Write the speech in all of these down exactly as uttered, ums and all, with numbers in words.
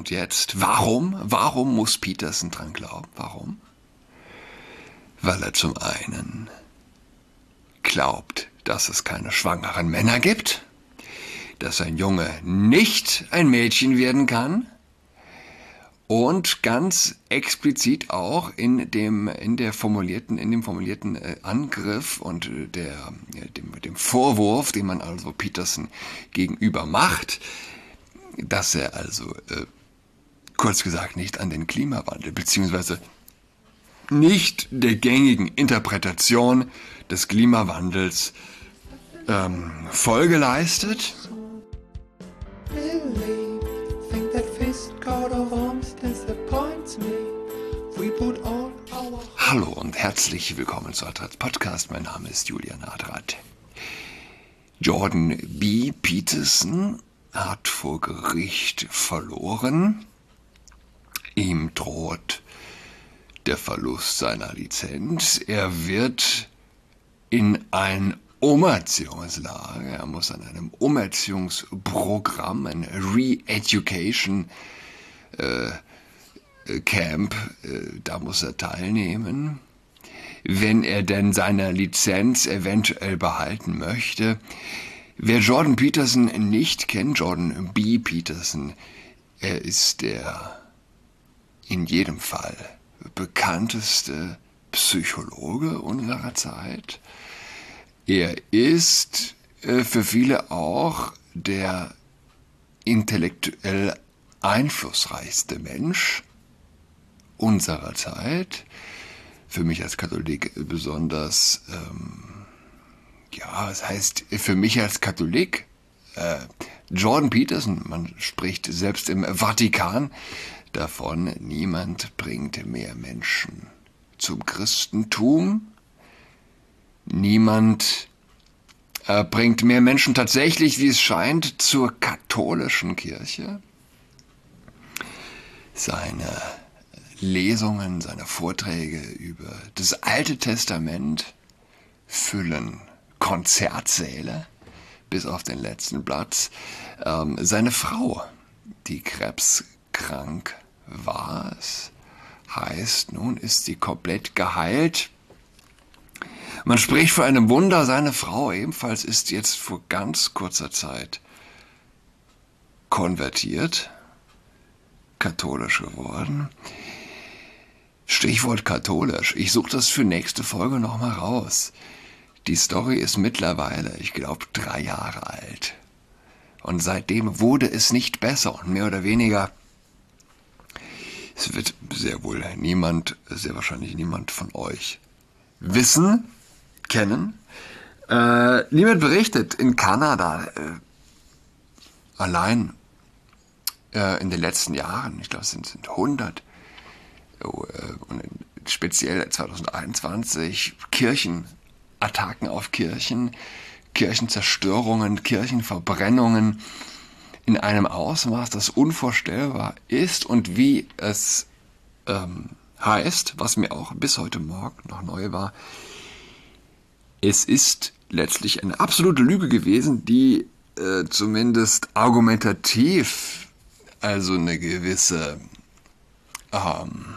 kommt jetzt. Warum? Warum muss Peterson dran glauben? Warum? Weil er zum einen glaubt, dass es keine schwangeren Männer gibt, dass ein Junge nicht ein Mädchen werden kann und ganz explizit auch in dem, in der formulierten, in dem formulierten äh, Angriff und äh, der, äh, dem, dem Vorwurf, den man also Peterson gegenüber macht, dass er also äh, kurz gesagt nicht an den Klimawandel beziehungsweise nicht der gängigen Interpretation des Klimawandels ähm, Folge leistet. Hallo und herzlich willkommen zu Adrats Podcast. Mein Name ist Julian Adrat. Jordan B. Peterson hat vor Gericht verloren. Ihm droht der Verlust seiner Lizenz. Er wird in ein Umerziehungslager, er muss an einem Umerziehungsprogramm, ein Re-Education äh, Camp, äh, da muss er teilnehmen. Wenn er denn seine Lizenz eventuell behalten möchte. Wer Jordan Peterson nicht kennt, Jordan B. Peterson, er ist der in jedem Fall bekannteste Psychologe unserer Zeit. Er ist äh, für viele auch der intellektuell einflussreichste Mensch unserer Zeit. Für mich als Katholik besonders, ähm, ja, das heißt für mich als Katholik, äh, Jordan Peterson, man spricht selbst im Vatikan davon, niemand bringt mehr Menschen zum Christentum. Niemand äh, bringt mehr Menschen tatsächlich, wie es scheint, zur katholischen Kirche. Seine Lesungen, seine Vorträge über das Alte Testament füllen Konzertsäle bis auf den letzten Platz. Ähm, seine Frau, die krebskrank war, es heißt, nun ist sie komplett geheilt. Man spricht von einem Wunder, seine Frau ebenfalls ist jetzt vor ganz kurzer Zeit konvertiert, katholisch geworden. Stichwort katholisch, ich suche das für nächste Folge nochmal raus. Die Story ist mittlerweile, ich glaube, drei Jahre alt. Und seitdem wurde es nicht besser und mehr oder weniger, es wird sehr wohl niemand, sehr wahrscheinlich niemand von euch wissen, kennen. Äh, niemand berichtet in Kanada, äh, allein äh, in den letzten Jahren, ich glaube es sind, sind hundert, äh, und speziell zwanzig einundzwanzig, Kirchenattacken auf Kirchen, Kirchenzerstörungen, Kirchenverbrennungen in einem Ausmaß, das unvorstellbar ist und wie es ähm, heißt, was mir auch bis heute Morgen noch neu war, es ist letztlich eine absolute Lüge gewesen, die äh, zumindest argumentativ, also eine gewisse, ähm,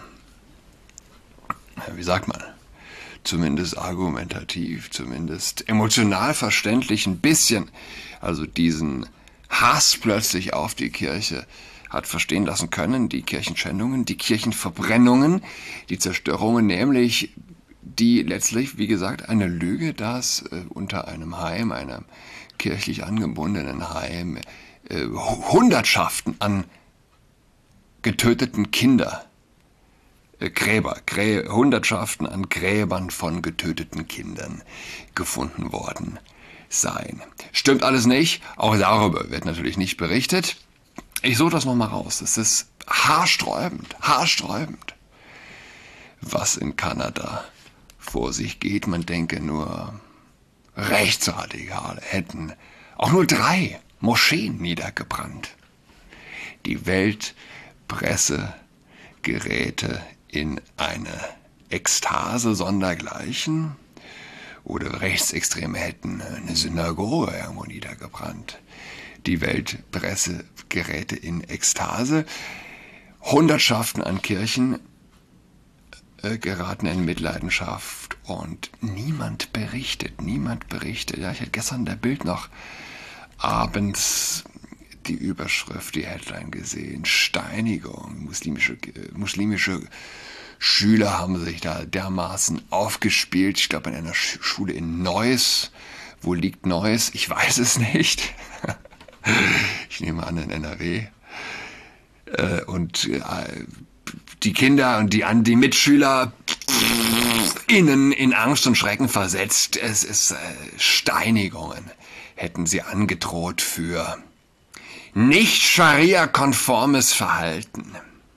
wie sagt man, zumindest argumentativ, zumindest emotional verständlich ein bisschen, also diesen Hass plötzlich auf die Kirche hat verstehen lassen können, die Kirchenschändungen, die Kirchenverbrennungen, die Zerstörungen, nämlich die letztlich, wie gesagt, eine Lüge, dass äh, unter einem Heim, einem kirchlich angebundenen Heim, äh, Hundertschaften an getöteten Kinder, äh, Gräber, Grä, Hundertschaften an Gräbern von getöteten Kindern gefunden worden seien. Stimmt alles nicht, auch darüber wird natürlich nicht berichtet. Ich suche das nochmal raus, es ist haarsträubend, haarsträubend, was in Kanada vor sich geht. Man denke nur, Rechtsradikale hätten auch nur drei Moscheen niedergebrannt. Die Weltpresse geräte in eine Ekstase sondergleichen. Oder Rechtsextreme hätten eine Synagoge irgendwo niedergebrannt. Die Weltpresse geräte in Ekstase. Hundertschaften an Kirchen äh, geraten in Mitleidenschaft und niemand berichtet, niemand berichtet. Ja, ich hatte gestern der Bild noch abends die Überschrift, die Headline gesehen, Steinigung, muslimische, äh, muslimische Schüler haben sich da dermaßen aufgespielt, ich glaube in einer Schule in Neuss. Wo liegt Neuss? Ich weiß es nicht. Ich nehme an in N R W. Äh, und äh, die Kinder und die, die Mitschüler innen in Angst und Schrecken versetzt. Es ist äh, Steinigungen hätten sie angedroht für nicht Scharia-konformes Verhalten.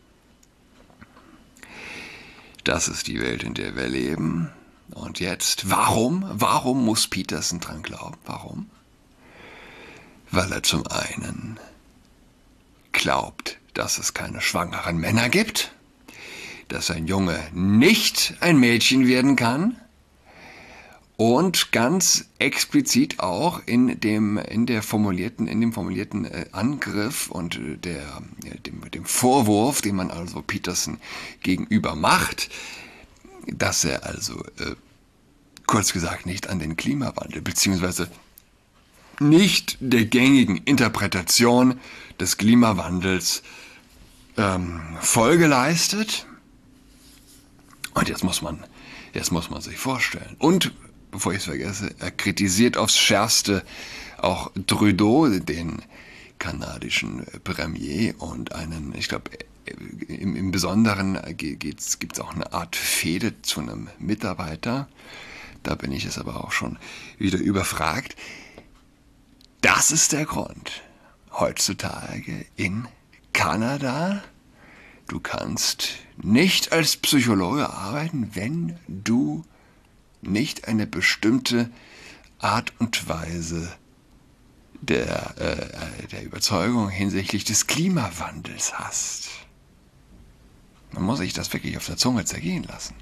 Das ist die Welt, in der wir leben. Und jetzt, warum? Warum muss Peterson dran glauben? Warum? Weil er zum einen glaubt, dass es keine schwangeren Männer gibt, dass ein Junge nicht ein Mädchen werden kann und ganz explizit auch in dem, in der formulierten, in dem formulierten äh, Angriff und äh, der, äh, dem, dem Vorwurf, den man also Peterson gegenüber macht, dass er also äh, kurz gesagt nicht an den Klimawandel beziehungsweise nicht der gängigen Interpretation des Klimawandels ähm, Folge leistet. Und jetzt muss man, jetzt muss man sich vorstellen. Und bevor ich es vergesse, er kritisiert aufs Schärfste auch Trudeau, den kanadischen Premier, und einen, ich glaube, im, im Besonderen gibt es auch eine Art Fehde zu einem Mitarbeiter. Da bin ich es aber auch schon wieder überfragt. Das ist der Grund. Heutzutage in Kanada, du kannst nicht als Psychologe arbeiten, wenn du nicht eine bestimmte Art und Weise der, äh, der Überzeugung hinsichtlich des Klimawandels hast. Man muss sich das wirklich auf der Zunge zergehen lassen.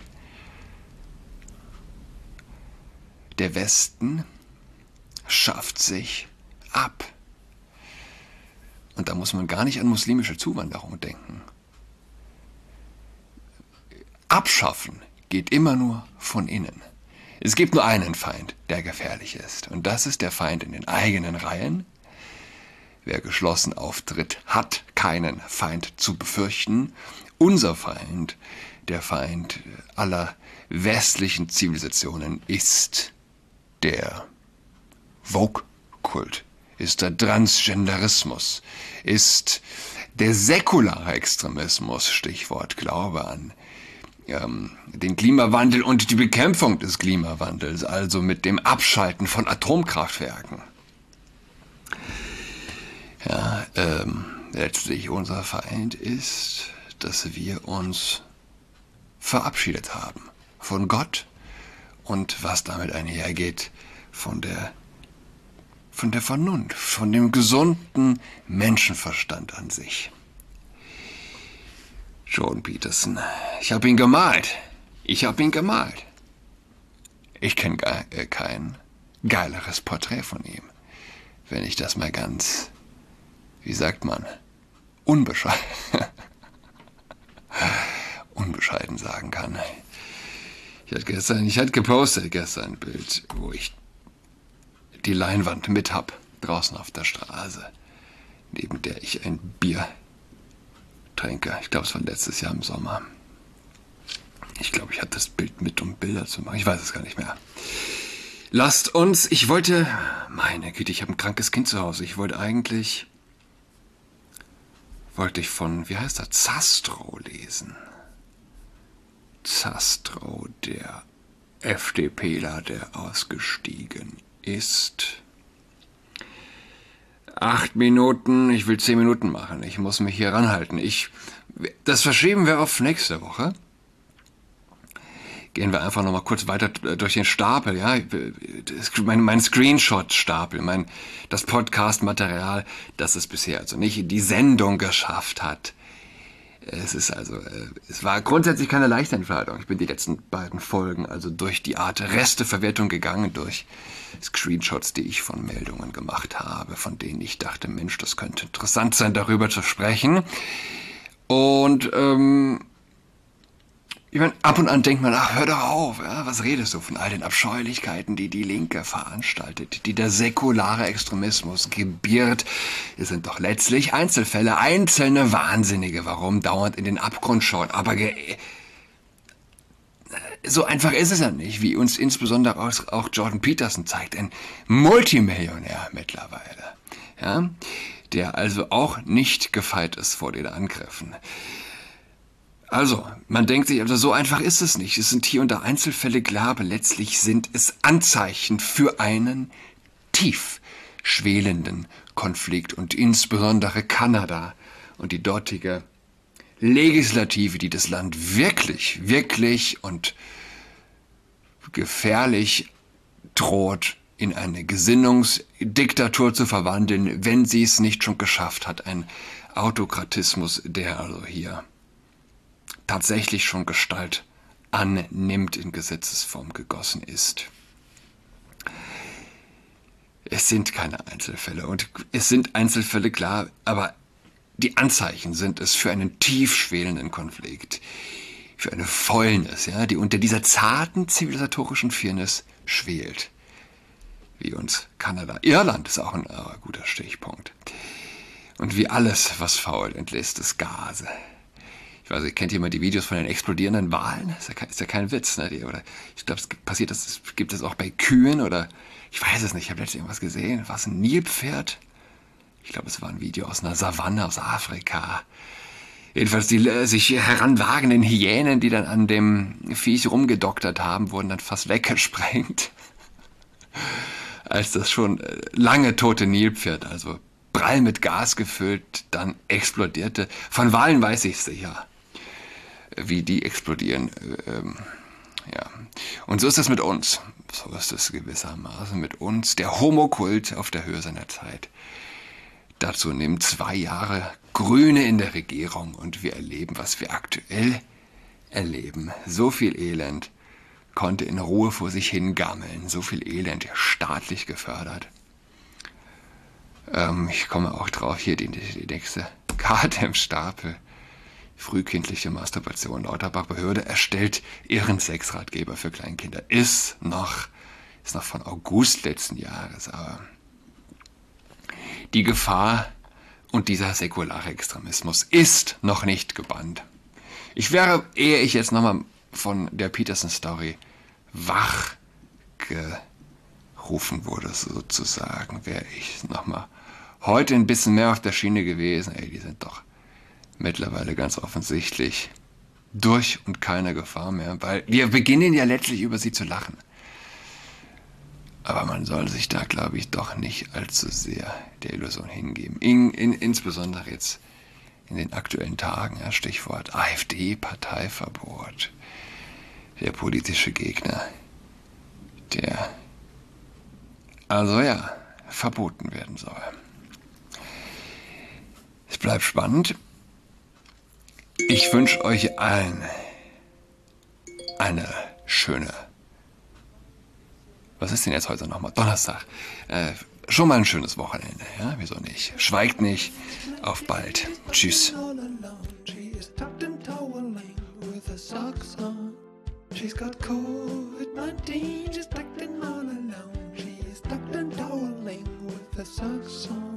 Der Westen schafft sich ab. Und da muss man gar nicht an muslimische Zuwanderung denken. Abschaffen geht immer nur von innen. Es gibt nur einen Feind, der gefährlich ist. Und das ist der Feind in den eigenen Reihen. Wer geschlossen auftritt, hat keinen Feind zu befürchten. Unser Feind, der Feind aller westlichen Zivilisationen, ist der Woke-Kult, ist der Transgenderismus, ist der säkulare Extremismus, Stichwort Glaube an ähm, den Klimawandel und die Bekämpfung des Klimawandels, also mit dem Abschalten von Atomkraftwerken. Ja, ähm, letztlich unser Feind ist, dass wir uns verabschiedet haben von Gott und was damit einhergeht, von der, von der Vernunft, von dem gesunden Menschenverstand an sich. Jordan Peterson, ich habe ihn gemalt. Ich habe ihn gemalt. Ich kenne ge- äh, kein geileres Porträt von ihm, wenn ich das mal ganz, wie sagt man, unbescheiden, unbescheiden sagen kann. Ich hatte gestern, ich hatte gepostet gestern ein Bild, wo ich die Leinwand mit hab, draußen auf der Straße, neben der ich ein Bier trinke. Ich glaube, es war letztes Jahr im Sommer. Ich glaube, ich hatte das Bild mit, um Bilder zu machen. Ich weiß es gar nicht mehr. Lasst uns, ich wollte, meine Güte, ich habe ein krankes Kind zu Hause. Ich wollte eigentlich, wollte ich von, wie heißt er, Zastrow lesen. Zastrow, der FDPler, der ausgestiegen ist. Acht Minuten, ich will zehn Minuten machen. Ich muss mich hier ranhalten. Ich, das verschieben wir auf nächste Woche. Gehen wir einfach nochmal kurz weiter durch den Stapel, ja. Mein, mein Screenshot-Stapel, mein, das Podcast-Material, das es bisher also nicht in die Sendung geschafft hat. Es ist also, es war grundsätzlich keine leichte Entscheidung. Ich bin die letzten beiden Folgen also durch die Art Resteverwertung gegangen, durch Screenshots, die ich von Meldungen gemacht habe, von denen ich dachte, Mensch, das könnte interessant sein, darüber zu sprechen. Und ähm, ich meine, ab und an denkt man, ach, hör doch auf, ja, was redest du von all den Abscheulichkeiten, die die Linke veranstaltet, die der säkulare Extremismus gebiert. Es sind doch letztlich Einzelfälle, einzelne Wahnsinnige, warum dauernd in den Abgrund schauen. Aber ge so einfach ist es ja nicht, wie uns insbesondere auch Jordan Peterson zeigt, ein Multimillionär mittlerweile, ja, der also auch nicht gefeit ist vor den Angriffen. Also, man denkt sich, also so einfach ist es nicht. Es sind hier und da Einzelfälle, klar, aber letztlich sind es Anzeichen für einen tief schwelenden Konflikt und insbesondere Kanada und die dortige Legislative, die das Land wirklich, wirklich und gefährlich droht, in eine Gesinnungsdiktatur zu verwandeln, wenn sie es nicht schon geschafft hat. Ein Autokratismus, der also hier tatsächlich schon Gestalt annimmt, in Gesetzesform gegossen ist. Es sind keine Einzelfälle und es sind Einzelfälle, klar, aber die Anzeichen sind es für einen tief schwelenden Konflikt, für eine Fäulnis, ja, die unter dieser zarten zivilisatorischen Firnis schwelt. Wie uns Kanada. Irland ist auch ein äh, guter Stichpunkt. Und wie alles, was fault, entlässt es Gase. Ich weiß, ihr kennt jemand die Videos von den explodierenden Walen? Ist ja kein, ist ja kein Witz, ne? Die, oder ich glaube, es passiert, das gibt es auch bei Kühen oder ich weiß es nicht. Ich habe letztens irgendwas gesehen. War es ein Nilpferd? Ich glaube, es war ein Video aus einer Savanne aus Afrika. Jedenfalls die äh, sich heranwagenden Hyänen, die dann an dem Viech rumgedoktert haben, wurden dann fast weggesprengt. Als das schon äh, lange tote Nilpferd, also prall mit Gas gefüllt, dann explodierte. Von Walen weiß ich sicher, wie die explodieren. Ähm, ja. Und so ist es mit uns. So ist es gewissermaßen mit uns. Der Homokult auf der Höhe seiner Zeit. Dazu nehmen zwei Jahre Grüne in der Regierung und wir erleben, was wir aktuell erleben. So viel Elend konnte in Ruhe vor sich hingammeln. So viel Elend, staatlich gefördert. Ähm, ich komme auch drauf, hier die, die nächste Karte im Stapel. Frühkindliche Masturbation. Lauterbach-Behörde erstellt ihren Sexratgeber für Kleinkinder. Ist noch, ist noch von August letzten Jahres, aber die Gefahr und dieser säkulare Extremismus ist noch nicht gebannt. Ich wäre, ehe ich jetzt nochmal von der Peterson-Story wach gerufen wurde, sozusagen, wäre ich nochmal heute ein bisschen mehr auf der Schiene gewesen. Ey, die sind doch mittlerweile ganz offensichtlich durch und keine Gefahr mehr, weil wir beginnen ja letztlich über sie zu lachen. Aber man soll sich da, glaube ich, doch nicht allzu sehr der Illusion hingeben. In, in, insbesondere jetzt in den aktuellen Tagen, ja, Stichwort AfD, Parteiverbot, der politische Gegner, der also ja, verboten werden soll. Es bleibt spannend. Ich wünsche euch allen eine schöne, was ist denn jetzt heute nochmal? Donnerstag. Äh, schon mal ein schönes Wochenende, ja? Wieso nicht? Schweigt nicht. Auf bald. Tschüss. She's got COVID nineteen, she's tucked in all alone. She's tucked and toweling with her socks on.